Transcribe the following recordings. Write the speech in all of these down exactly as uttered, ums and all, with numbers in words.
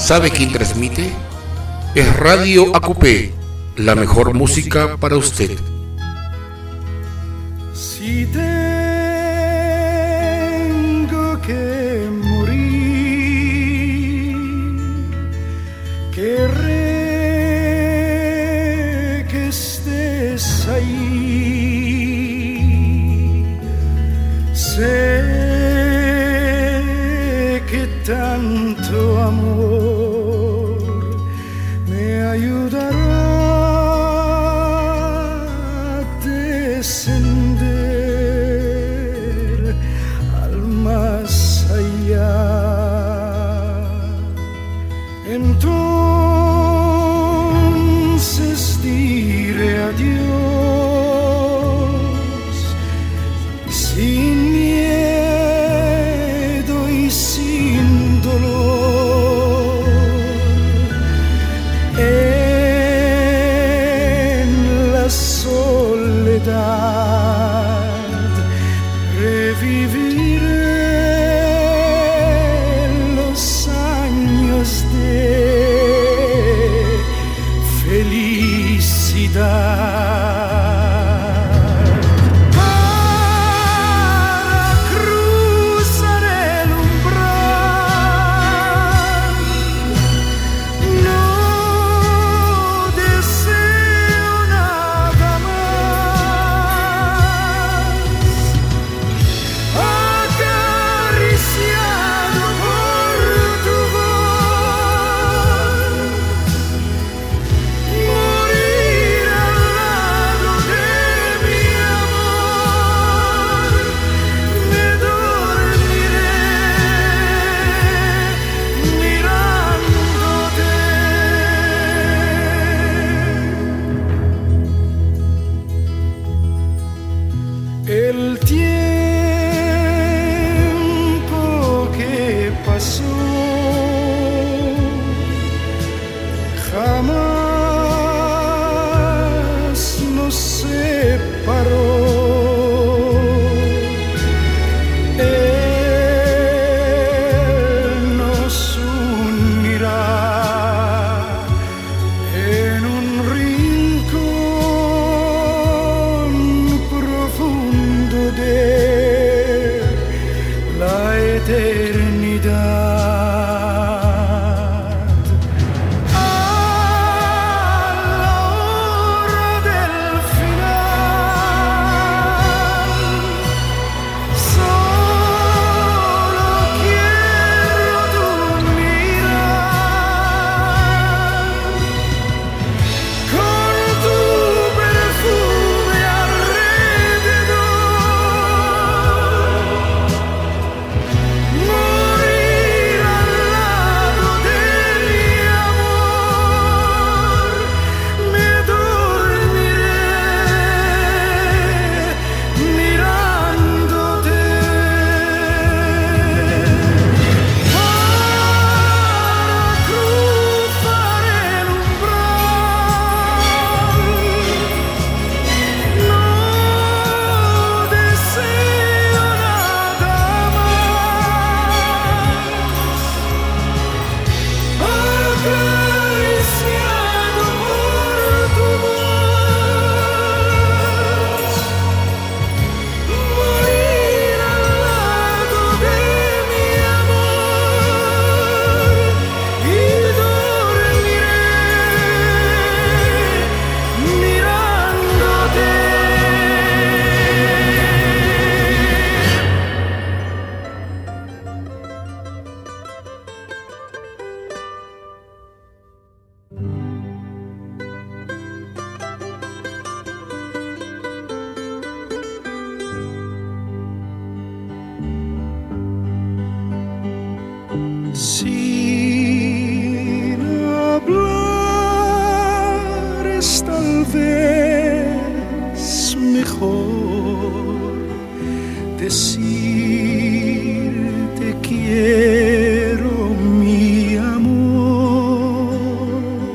¿Sabe quién transmite? Es Radio A Q P, la mejor música para usted. Si tengo que morir, querré que estés ahí. Sé que tanto amor me ayudará a descender al más allá. Entonces diré adiós sin miedo y sin dolor. En la soledad reviviré los años de felicidad. Para cruzar el umbral no deseo nada más. Acariciado por tu voz, morir al lado de mi amor. Me dormiré mirándote. El tiempo que pasó jamás nos separó. Él nos unirá en un rincón profundo de la eternidad. A la hora del final, solo quiero tu mirar, con tu perfume alrededor. Morir al lado de mi amor. Me dormiré mirándote. Para cruzar el umbral no deseo nada más. Acariciado por tu voz, morir al lado de mi amor. Y dormiré mirándote. Sin hablar es tal vez mejor decir te quiero, mi amor. Sin miedo y sin dolor. En la soledad reviviré los años de felicidad. Para cruzar el umbral no deseo nada más. Acariciado por tu voz, morir al lado de mi amor. Y dormiré mirándote. Para cruzar el umbral no deseo nada más. Acariciado por tu voz, morir al lado de mi amor. Y dormiré mirándote. Decir te quiero, mi amor,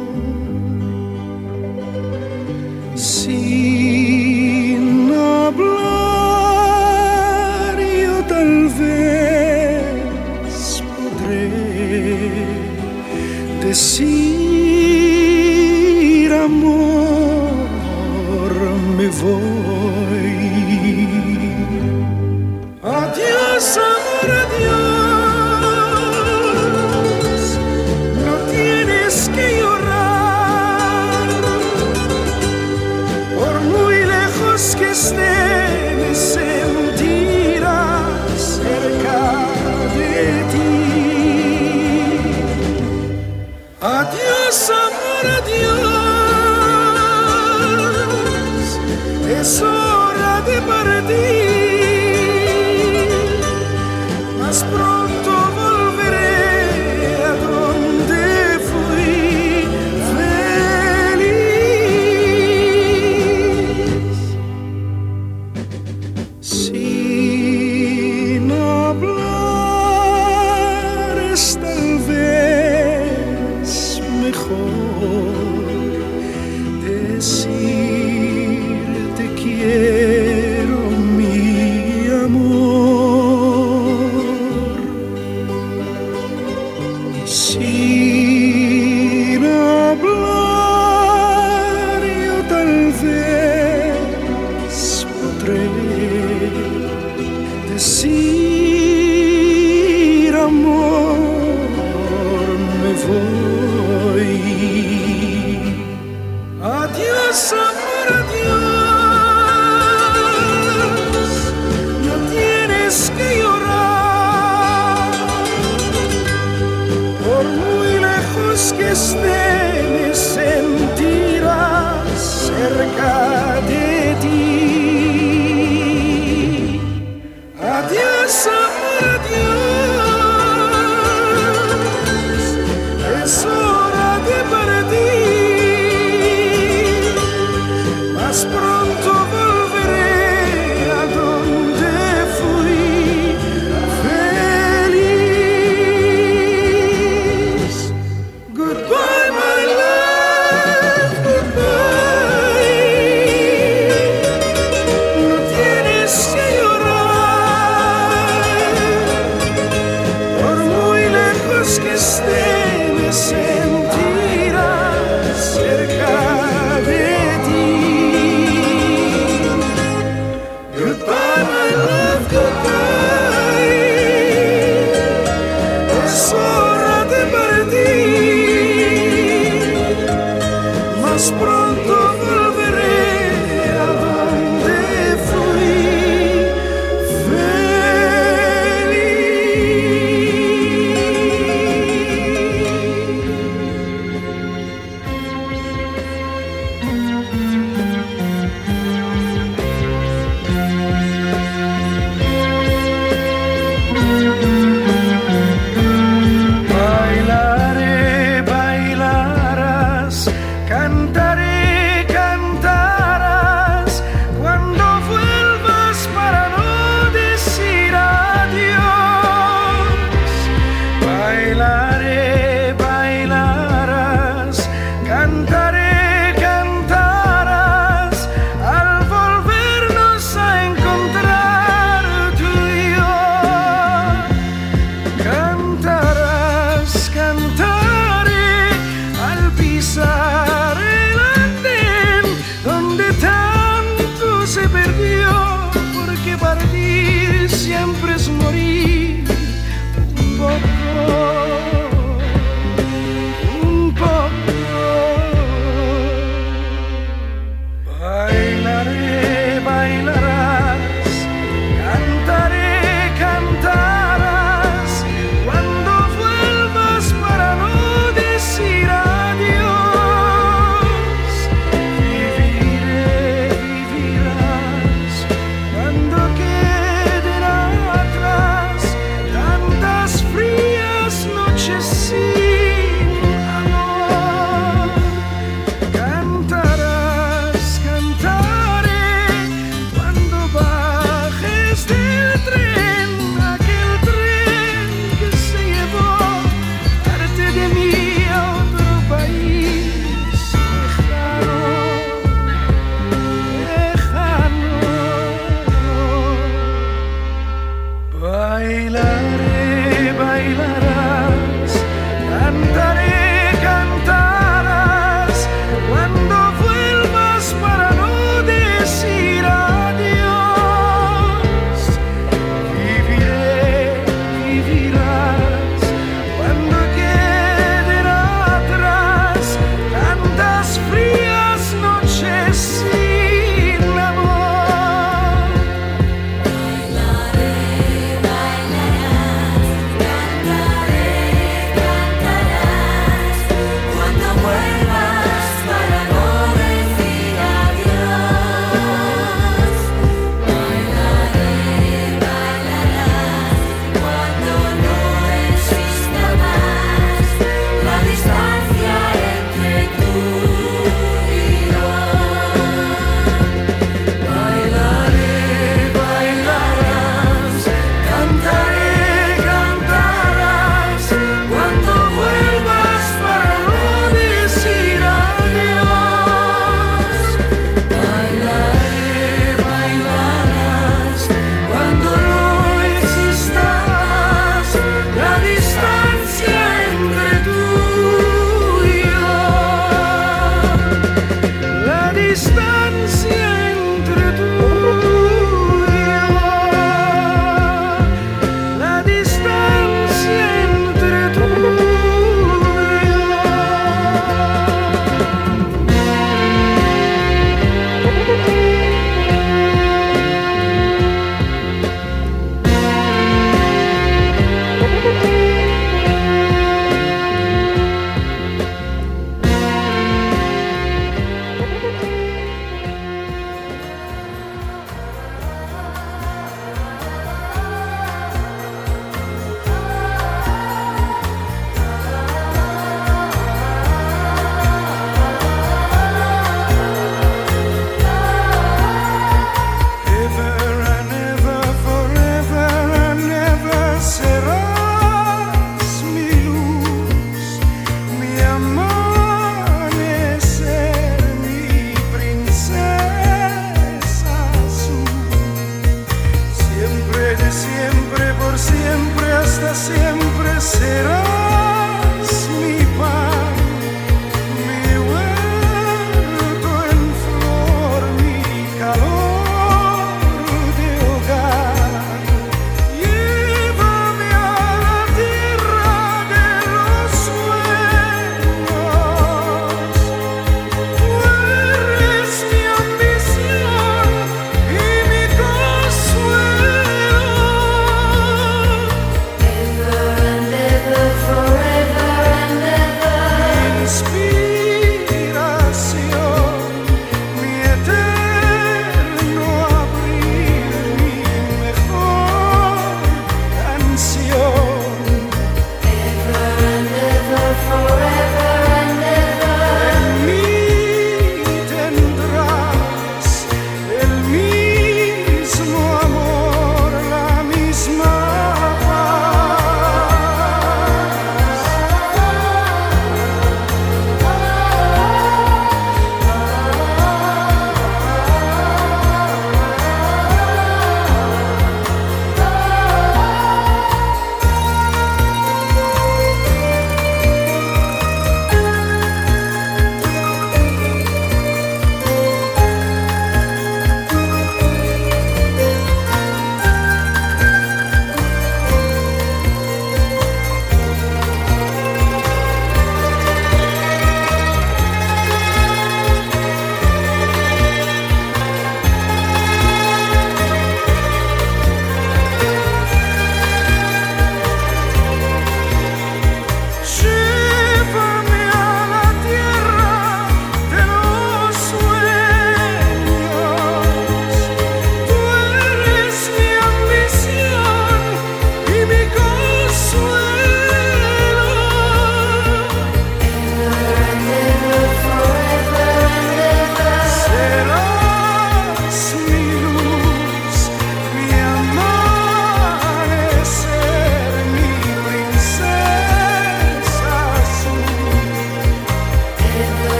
sin hablar yo tal vez podré voy. Adiós, amor, adiós. No tienes que llorar. Por muy lejos que esté, me sentirás cerca de ti. Adiós, amor, adiós. Es hora de partir. Más pronto volveré a donde fui feliz. Sin hablar es tal vez mejor decir te quiero, mi amor. Sin hablar yo tal vez podré decir amor, me voy. Adiós, amor, adiós. No tienes que llorar. Por muy lejos que esté, me sentirás cerca de ti. Adiós, amor, adiós. Es hora de partir. Más pronto volveré a donde fui feliz. Goodbye, my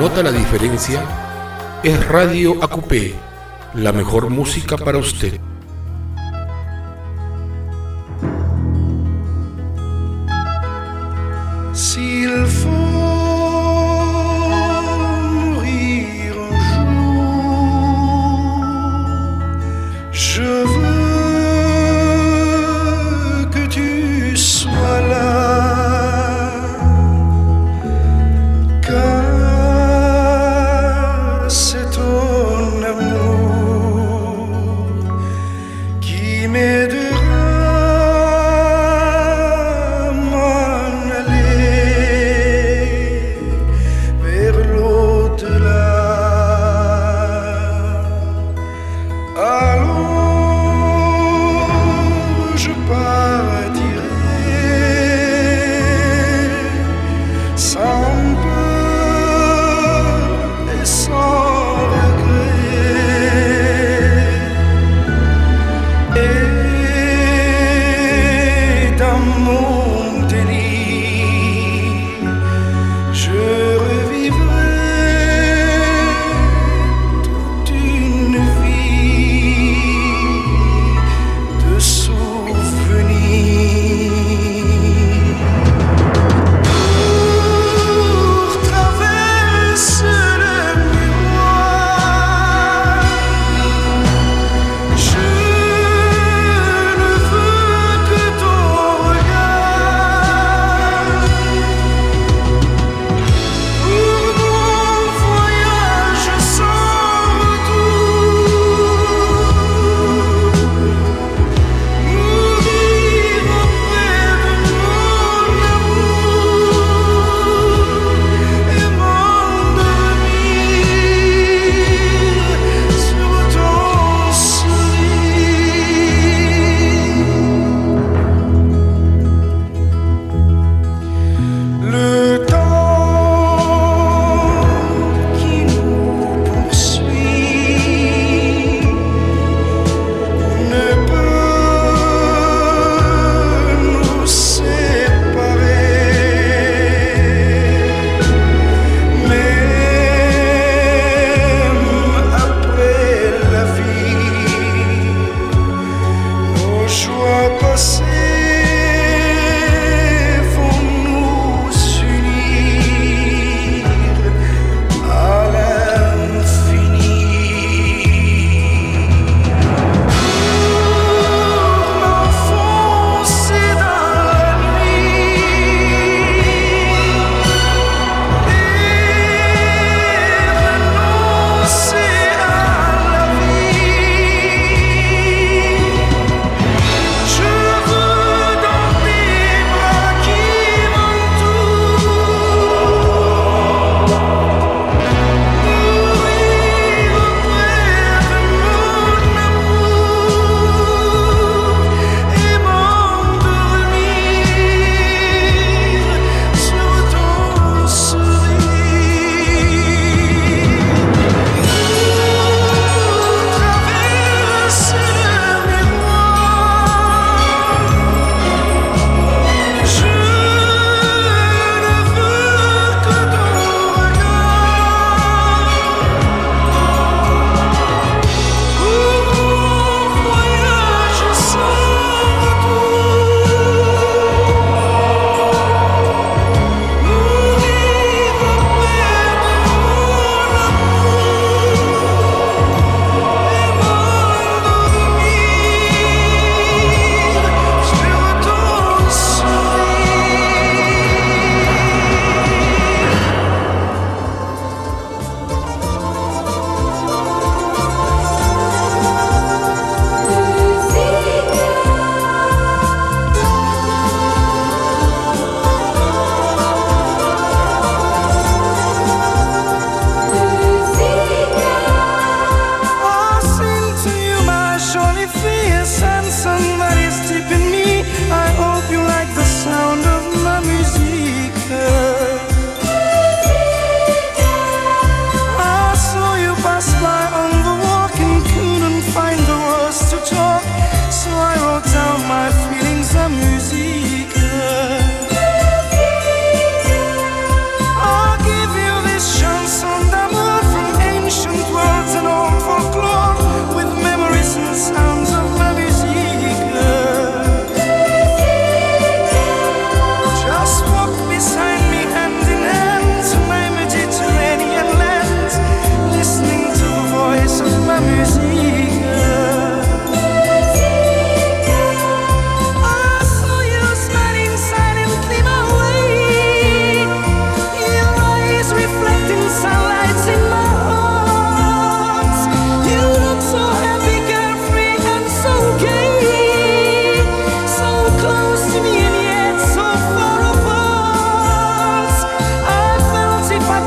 nota la diferencia, es Radio A Q P, la mejor música para usted. S'il faut mourir un jour, je veux que tu sois là, car c'est ton amour qui m'aidera à m'en aller.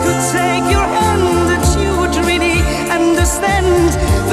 could take your hand, that you would really understand